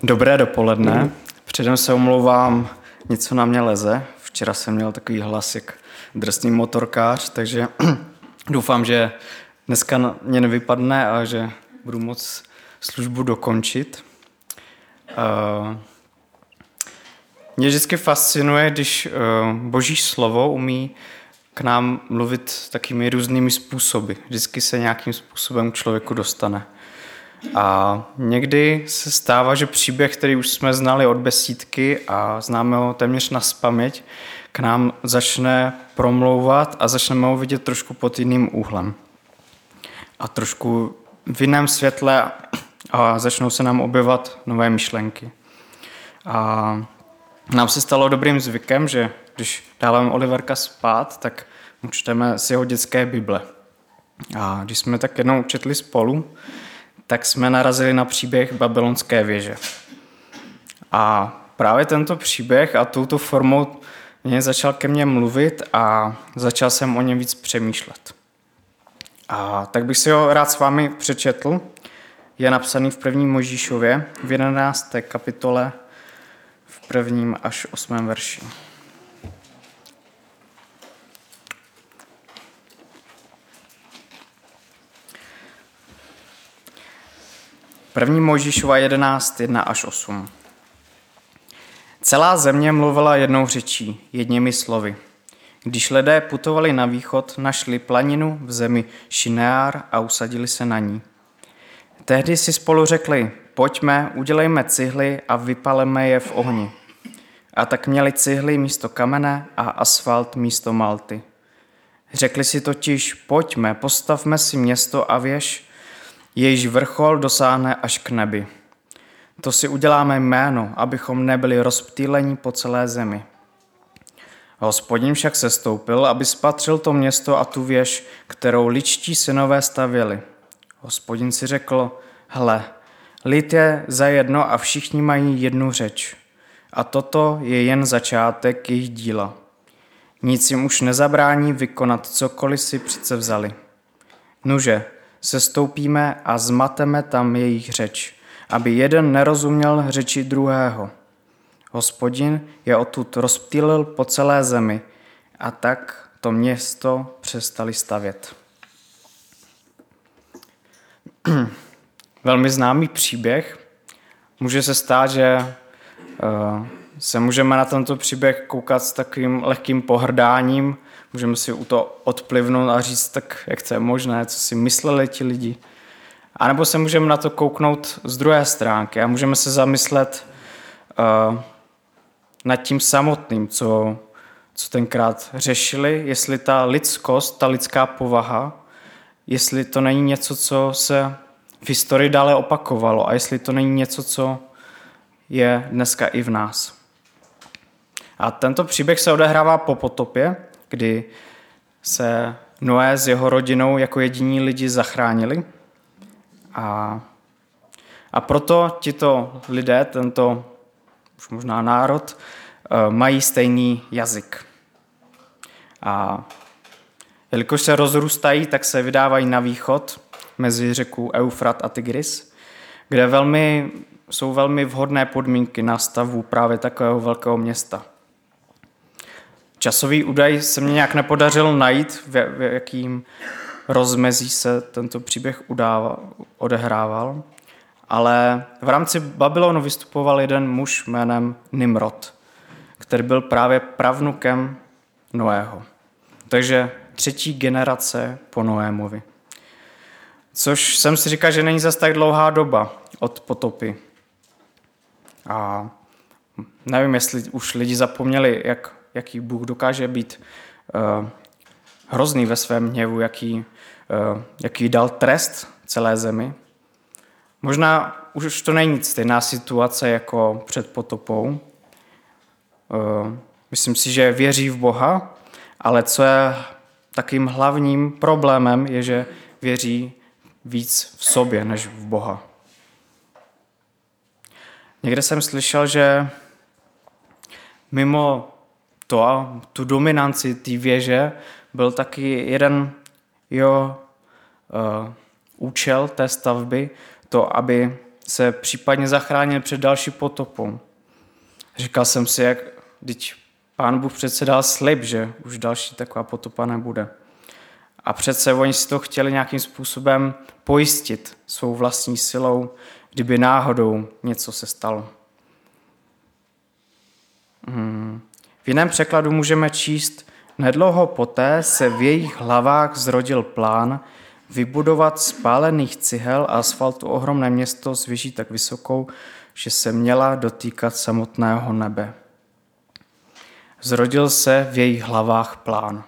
Dobré dopoledne. Předem se omlouvám, něco na mě leze. Včera jsem měl takový hlas jak drsný motorkář, takže doufám, že dneska mě nevypadne a že budu moct službu dokončit. Mě vždycky fascinuje, když Boží slovo umí k nám mluvit takými různými způsoby. Vždycky se nějakým způsobem k člověku dostane. A někdy se stává, že příběh, který už jsme znali od besídky a známe ho téměř nazpaměť, k nám začne promlouvat a začneme ho vidět trošku pod jiným úhlem. A trošku v jiném světle a začnou se nám objevovat nové myšlenky. A nám se stalo dobrým zvykem, že když dáváme Oliverka spát, tak mu čteme z jeho dětské Bible. A když jsme tak jednou četli spolu, tak jsme narazili na příběh Babylonské věže. A právě tento příběh a touto formou mě začal ke mně mluvit a začal jsem o něm víc přemýšlet. A tak bych si ho rád s vámi přečetl. Je napsaný v 1. Mojžíšově v 11. kapitole v 1. až 8. verši. První Mojžíšova 11, 1 až 8. Celá země mluvila jednou řečí, jedněmi slovy. Když lidé putovali na východ, našli planinu v zemi Šineár a usadili se na ní. Tehdy si spolu řekli, pojďme, udělejme cihly a vypaleme je v ohni. A tak měli cihly místo kamene a asfalt místo malty. Řekli si totiž, pojďme, postavme si město a věž, jejíž vrchol dosáhne až k nebi. To si uděláme jméno, abychom nebyli rozptýleni po celé zemi. Hospodin však sestoupil, aby spatřil to město a tu věž, kterou ličtí synové stavěli. Hospodin si řekl, hle, lid je zajedno a všichni mají jednu řeč. A toto je jen začátek jejich díla. Nic jim už nezabrání vykonat cokoliv si přece vzali. Nuže, sestoupíme a zmateme tam jejich řeč, aby jeden nerozuměl řeči druhého. Hospodin je odtud rozptýlil po celé zemi a tak to město přestali stavět. Velmi známý příběh. Může se stát, že se můžeme na tento příběh koukat s takovým lehkým pohrdáním, můžeme si u toho odplivnout a říct, tak jak to je možné, co si mysleli ti lidi. A nebo se můžeme na to kouknout z druhé stránky a můžeme se zamyslet nad tím samotným, co tenkrát řešili, jestli ta lidskost, ta lidská povaha, jestli to není něco, co se v historii dále opakovalo a jestli to není něco, co je dneska i v nás. A tento příběh se odehrává po potopě, kdy se Noé s jeho rodinou jako jediní lidi zachránili. A proto tito lidé, tento už možná národ, mají stejný jazyk. A jelikož se rozrůstají, tak se vydávají na východ mezi řeku Eufrat a Tigris, kde jsou velmi vhodné podmínky na stavbu právě takového velkého města. Časový údaj se mě nějak nepodařil najít, v jakým rozmezí se tento příběh odehrával, ale v rámci Babylonu vystupoval jeden muž jménem Nimrod, který byl právě pravnukem Noého. Takže 3. generace po Noémovi. Což jsem si říkal, že není zas tak dlouhá doba od potopy. A nevím, jestli už lidi zapomněli, jaký Bůh dokáže být hrozný ve svém hněvu, jaký dal trest celé zemi. Možná už to není stejná situace jako před potopou. Myslím si, že věří v Boha, ale co je takým hlavním problémem, je, že věří víc v sobě, než v Boha. Někde jsem slyšel, že mimo tu dominanci té věže byl taky jeden jeho účel té stavby, to, aby se případně zachránil před další potopou. Říkal jsem si, jak teď Pán Bůh přece dal slib, že už další taková potopa nebude. A přece oni si to chtěli nějakým způsobem pojistit svou vlastní silou, kdyby náhodou něco se stalo. V jiném překladu můžeme číst: nedlouho poté se v jejich hlavách zrodil plán vybudovat z pálených cihel a asfaltu ohromné město s věží tak vysokou, že se měla dotýkat samotného nebe. Zrodil se v jejich hlavách plán.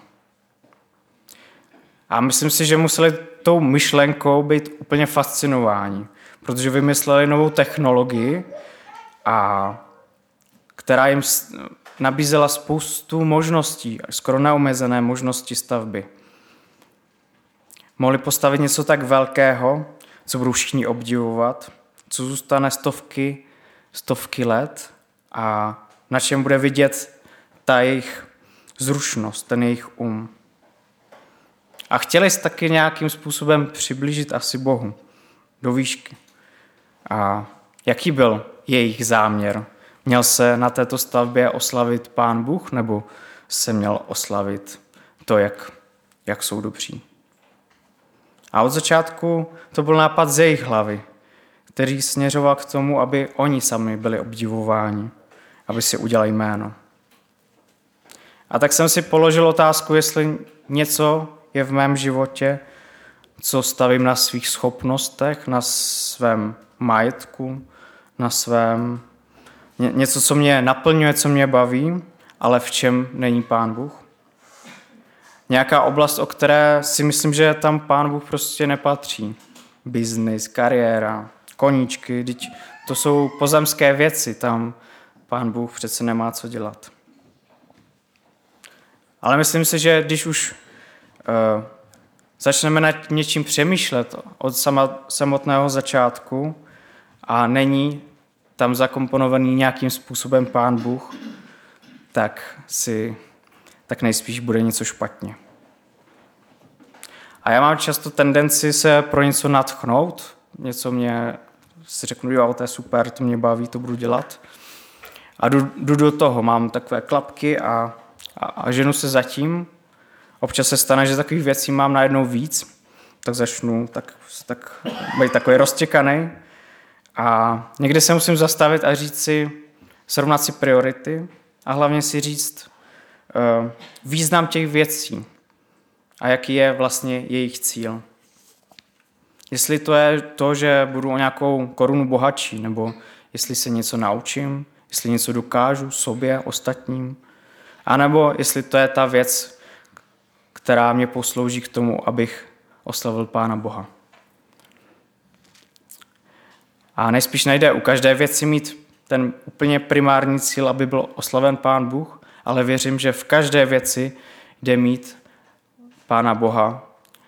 A myslím si, že museli tou myšlenkou být úplně fascinováni, protože vymysleli novou technologii, která jim nabízela spoustu možností, skoro neomezené možnosti stavby. Mohli postavit něco tak velkého, co budou všichni obdivovat, co zůstane stovky let a na čem bude vidět ta jejich zručnost, ten jejich A chtěli se taky nějakým způsobem přiblížit asi Bohu do výšky. A jaký byl jejich záměr? Měl se na této stavbě oslavit Pán Bůh, nebo se měl oslavit to, jak jsou dobří? A od začátku to byl nápad z jejich hlavy, který směřoval k tomu, aby oni sami byli obdivováni, aby si udělali jméno. A tak jsem si položil otázku, jestli něco je v mém životě, co stavím na svých schopnostech, na svém majetku, na svém něco, co mě naplňuje, co mě baví, ale v čem není Pán Bůh. Nějaká oblast, o které si myslím, že tam Pán Bůh prostě nepatří. Biznis, kariéra, koníčky, to jsou pozemské věci, tam Pán Bůh přece nemá co dělat. Ale myslím si, že když už začneme nad něčím přemýšlet od samotného začátku a není tam zakomponovaný nějakým způsobem Pán Bůh, tak nejspíš bude něco špatně. A já mám často tendenci se pro něco nadchnout, něco si řeknu, jo, to je super, to mě baví, to budu dělat. A jdu do toho, mám takové klapky a ženu se zatím. Občas se stane, že takových věcí mám najednou víc, tak začnu být takový roztěkaný. A někdy se musím zastavit a srovnat si priority a hlavně si říct význam těch věcí a jaký je vlastně jejich cíl. Jestli to je to, že budu o nějakou korunu bohatší, nebo jestli se něco naučím, jestli něco dokážu sobě, ostatním, anebo jestli to je ta věc, která mě poslouží k tomu, abych oslavil Pána Boha. A nejspíš nejde u každé věci mít ten úplně primární cíl, aby byl oslaven Pán Bůh, ale věřím, že v každé věci jde mít Pána Boha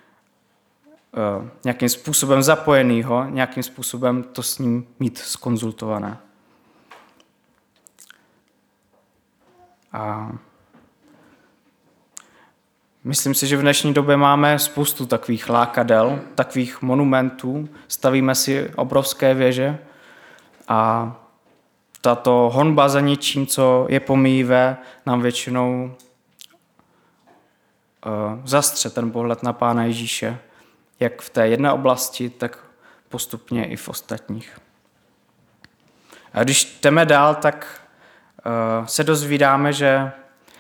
nějakým způsobem zapojenýho, nějakým způsobem to s ním mít zkonzultované. A myslím si, že v dnešní době máme spoustu takových lákadel, takových monumentů, stavíme si obrovské věže a tato honba za něčím, co je pomíjivé, nám většinou zastře ten pohled na Pána Ježíše, jak v té jedné oblasti, tak postupně i v ostatních. A když jdeme dál, tak se dozvídáme, že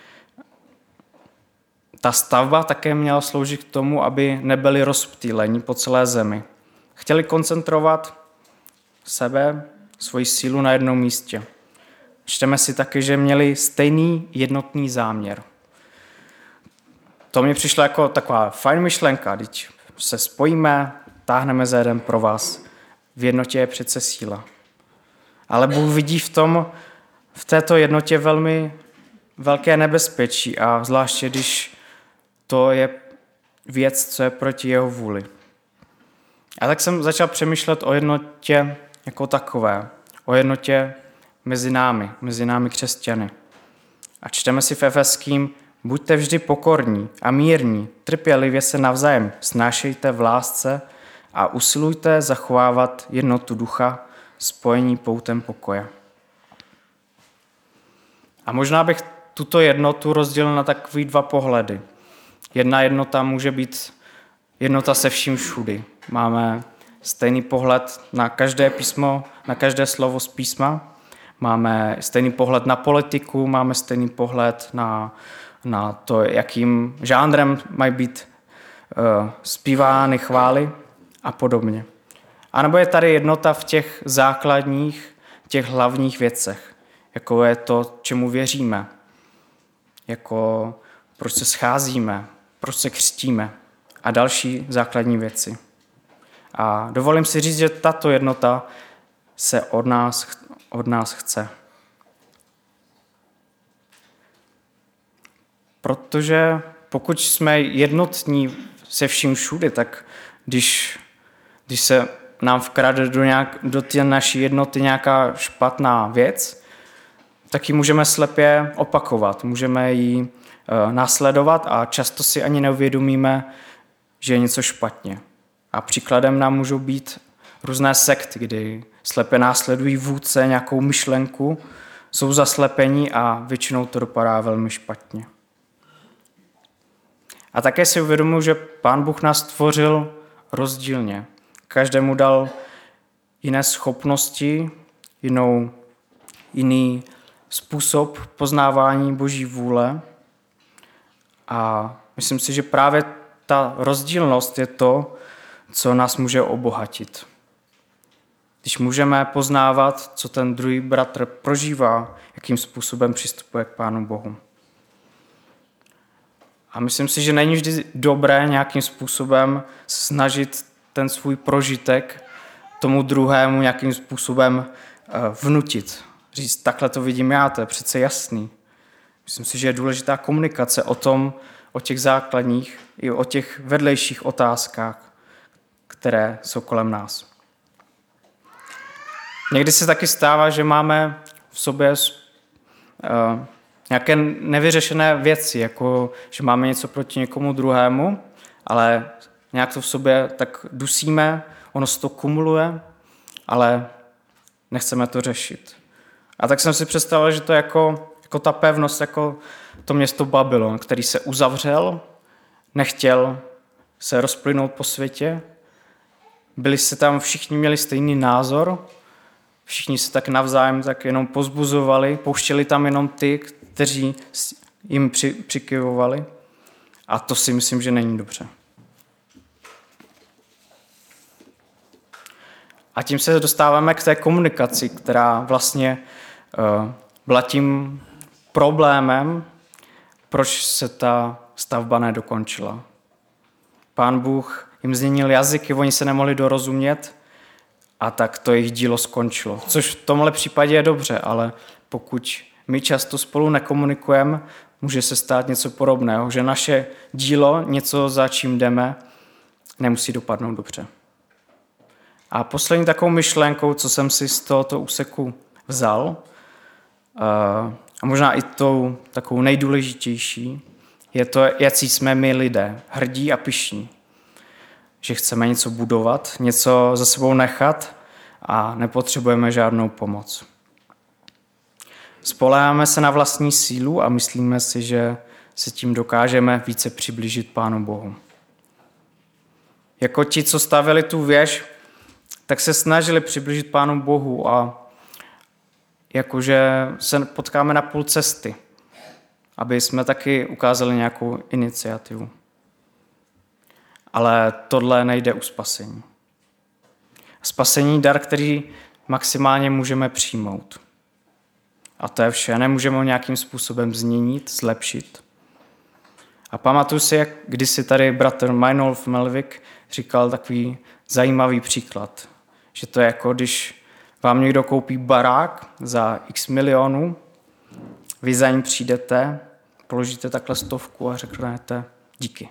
ta stavba také měla sloužit k tomu, aby nebyli rozptýleni po celé zemi. Chtěli koncentrovat sebe, svoji sílu na jednom místě. Čteme si taky, že měli stejný jednotný záměr. To mi přišlo jako taková fajn myšlenka, když se spojíme, táhneme za jeden pro vás. V jednotě je přece síla. Ale Bůh vidí v této jednotě velmi velké nebezpečí a zvláště, když to je věc, co je proti jeho vůli. A tak jsem začal přemýšlet o jednotě jako takové, o jednotě mezi námi křesťany. A čteme si v Efeským: buďte vždy pokorní a mírní, trpělivě se navzájem snášejte v lásce a usilujte zachovávat jednotu ducha spojení poutem pokoje. A možná bych tuto jednotu rozdělil na takový dva pohledy. Jedna jednota může být jednota se vším všudy. Máme stejný pohled na každé písmo, na každé slovo z písma. Máme stejný pohled na politiku, máme stejný pohled na to, jakým žánrem mají být zpívány chvály a podobně. A nebo je tady jednota v těch základních, těch hlavních věcech, jako je to, čemu věříme, jako proč se scházíme, proč se křtíme a další základní věci. A dovolím si říct, že tato jednota se od nás chce. Protože pokud jsme jednotní se vším všudy, tak když se nám vkrade do té naší jednoty nějaká špatná věc, tak ji můžeme slepě opakovat, můžeme ji následovat a často si ani neuvědomíme, že je něco špatně. A příkladem nám můžou být různé sekty, kdy slepě následují vůdce nějakou myšlenku, jsou zaslepení a většinou to dopadá velmi špatně. A také si uvědomuji, že Pán Bůh nás stvořil rozdílně. Každému dal jiné schopnosti, jiný způsob poznávání Boží vůle. A myslím si, že právě ta rozdílnost je to, co nás může obohatit. Když můžeme poznávat, co ten druhý bratr prožívá, jakým způsobem přistupuje k Pánu Bohu. A myslím si, že není vždy dobré nějakým způsobem snažit ten svůj prožitek tomu druhému nějakým způsobem vnutit. Říct, takhle to vidím já, to je přece jasný. Myslím si, že je důležitá komunikace o těch základních i o těch vedlejších otázkách, které jsou kolem nás. Někdy se taky stává, že máme v sobě nějaké nevyřešené věci, jako že máme něco proti někomu druhému, ale nějak to v sobě tak dusíme, ono se to kumuluje, ale nechceme to řešit. A tak jsem si představil, že to je jako ta pevnost, jako to město Babylon, který se uzavřel, nechtěl se rozplynout po světě, byli se tam, všichni měli stejný názor, všichni se tak navzájem tak jenom pozbuzovali, pouštěli tam jenom ty, kteří jim přikyvovali. A to si myslím, že není dobře. A tím se dostáváme k té komunikaci, která vlastně byla tím problémem, proč se ta stavba nedokončila. Pán Bůh jim změnil jazyky, oni se nemohli dorozumět a tak to jejich dílo skončilo. Což v tomhle případě je dobře, ale pokud my často spolu nekomunikujeme, může se stát něco podobného, že naše dílo, něco za čím jdeme, nemusí dopadnout dobře. A poslední takovou myšlenkou, co jsem si z tohoto úseku vzal, a možná i tou takovou nejdůležitější, je to, jaký jsme my lidé, hrdí a pyšní. Že chceme něco budovat, něco za sebou nechat a nepotřebujeme žádnou pomoc. Spoléháme se na vlastní sílu a myslíme si, že se tím dokážeme více přiblížit Pánu Bohu. Jako ti, co stavěli tu věž, tak se snažili přiblížit Pánu Bohu a jakože se potkáme na půl cesty, aby jsme taky ukázali nějakou iniciativu. Ale tohle nejde u spasení. Spasení dar, který maximálně můžeme přijmout. A to je vše. Nemůžeme ho nějakým způsobem změnit, zlepšit. A pamatuju si, jak kdysi tady bratr Meinolf Melvik říkal takový zajímavý příklad. Že to je jako, když vám někdo koupí barák za x milionů, vy za ním přijdete, položíte takhle 100 a řeknete díky.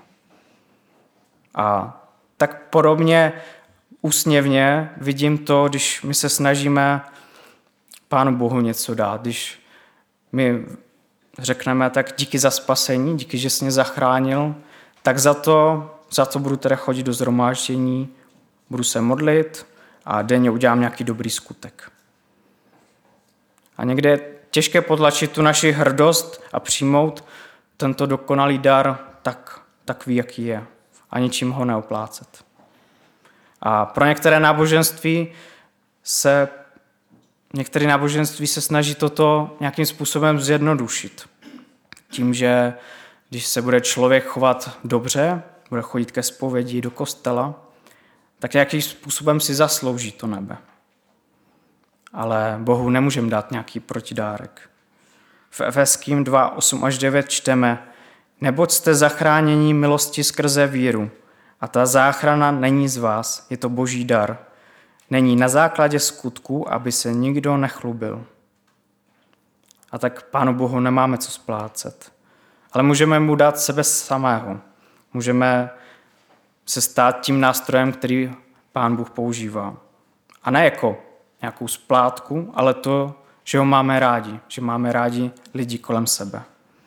A tak podobně úsměvně vidím to, když my se snažíme Pánu Bohu něco dát, když my řekneme tak díky za spasení, díky, že jsi mě zachránil, tak za to budu teda chodit do shromáždění, budu se modlit a denně udělám nějaký dobrý skutek. A někde je těžké potlačit tu naši hrdost a přijmout tento dokonalý dar takový, jaký je, a ničím ho neoplácet. A pro některé náboženství se snaží toto nějakým způsobem zjednodušit. Tím, že když se bude člověk chovat dobře, bude chodit ke zpovědi do kostela, tak nějakým způsobem si zaslouží to nebe. Ale Bohu nemůžeme dát nějaký protidárek. V Efeským 2, 8-9 čteme: Neboť jste zachráněni milosti skrze víru. A ta záchrana není z vás, je to Boží dar. Není na základě skutků, aby se nikdo nechlubil. A tak Pánu Bohu nemáme co splácet. Ale můžeme mu dát sebe samého. Můžeme se stát tím nástrojem, který Pán Bůh používá. A ne jako nějakou splátku, ale to, že ho máme rádi. Že máme rádi lidi kolem sebe.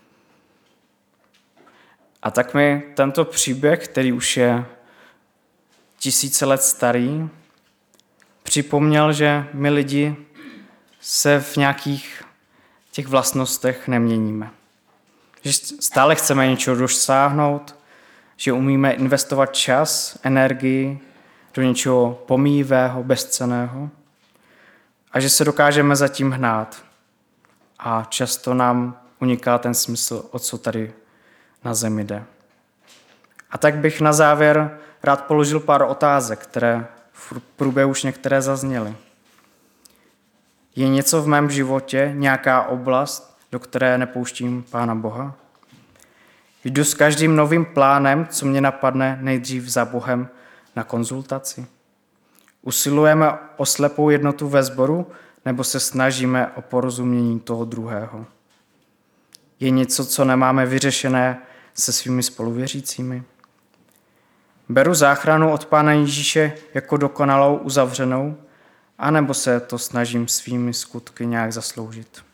A tak mi tento příběh, který už je tisíce let starý, připomněl, že my lidi se v nějakých těch vlastnostech neměníme. Že stále chceme něčeho dosáhnout, že umíme investovat čas, energii do něčeho pomíjivého, bezcenného a že se dokážeme zatím hnát. A často nám uniká ten smysl, o co tady na zemi jde. A tak bych na závěr rád položil pár otázek, které v průběhu už některé zazněly. Je něco v mém životě, nějaká oblast, do které nepouštím Pána Boha? Jdu s každým novým plánem, co mě napadne, nejdřív za Bohem na konzultaci? Usilujeme o slepou jednotu ve sboru, nebo se snažíme o porozumění toho druhého? Je něco, co nemáme vyřešené se svými spoluvěřícími? Beru záchranu od Pána Ježíše jako dokonalou, uzavřenou, anebo se to snažím svými skutky nějak zasloužit?